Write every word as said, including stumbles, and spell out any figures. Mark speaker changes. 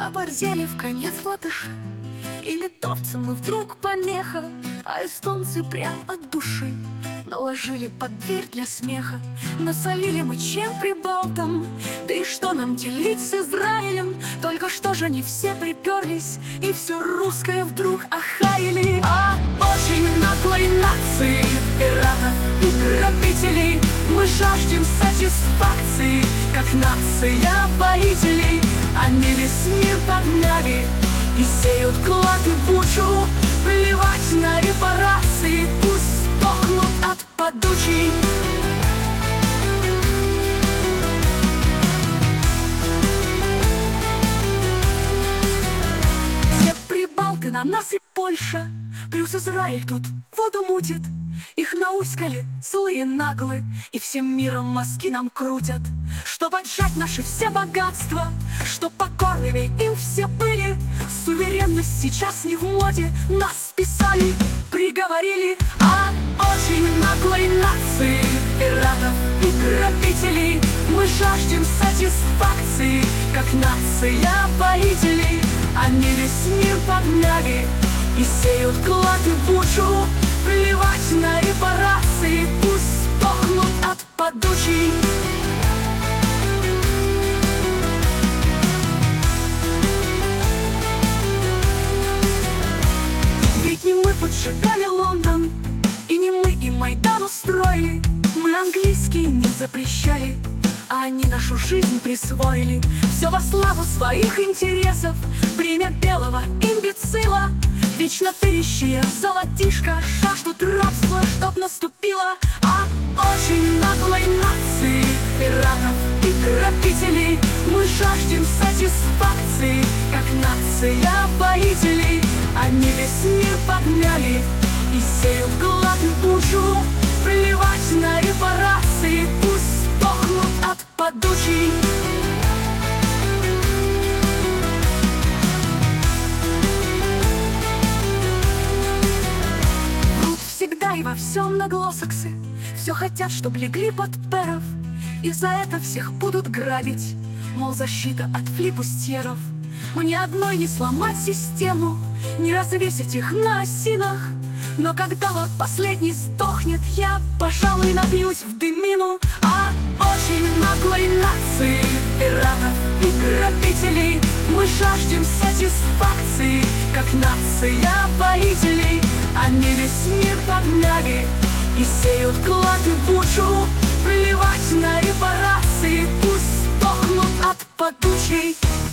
Speaker 1: Оборзели в конец латыши, и литовцам мы вдруг помеха, а эстонцы прям от души наложили под дверь для смеха. Насолили мы чем прибалтам, да и что нам делить с Израилем? Только что же не все приперлись и все русское вдруг охаяли. А очень наглой нации пиратов и грабителей мы жаждем сатисфакции, как нация воителей. Они весь мир погнали и сеют клад и бучу. Плевать на репарации, пусть сдохнут от подучей. Все Прибалты на нас и Польша, плюс Израиль тут воду мутит. Их науськали злые наглы, и всем миром мозги нам крутят, чтоб отжать наши все богатства, чтоб покорными им все были. Суверенность сейчас не в моде, нас списали, приговорили. А очень наглой нации пиратов и грабителей мы жаждем сатисфакции, как нация воителей. Они весь мир погнали и сеют клад и бучу. Плевать на репарации, пусть сдохнут от подучей. Ведь не мы поджигали Лондон, и не мы им Майдан устроили. Мы английский не запрещали, а они нашу жизнь присвоили. Все во славу своих интересов, бремя белого имбецила. Вечно тырящие золотишко жаждут рабства, чтоб наступило. А очень наглой нации пиратов и грабителей мы жаждем сатисфакции, как нация воителей. Они весь мир погнали и сеют глад и бучу. Плевать на репарации, пусть сдохнут от подучей. Всегда и во всем наглосаксы все хотят, чтоб легли под перов, и за это всех будут грабить, мол, защита от флибустьеров. Мне одной не сломать систему, не развесить их на осинах. Но когда вот последний сдохнет, я, пожалуй, напьюсь в дымину. А очень наглой нации пиратов и грабителей мы жаждем сатисфакции, как нация воителей. Они весь мир погнали и сеют клад и бучу. Плевать на репарации, пусть сдохнут от подучей.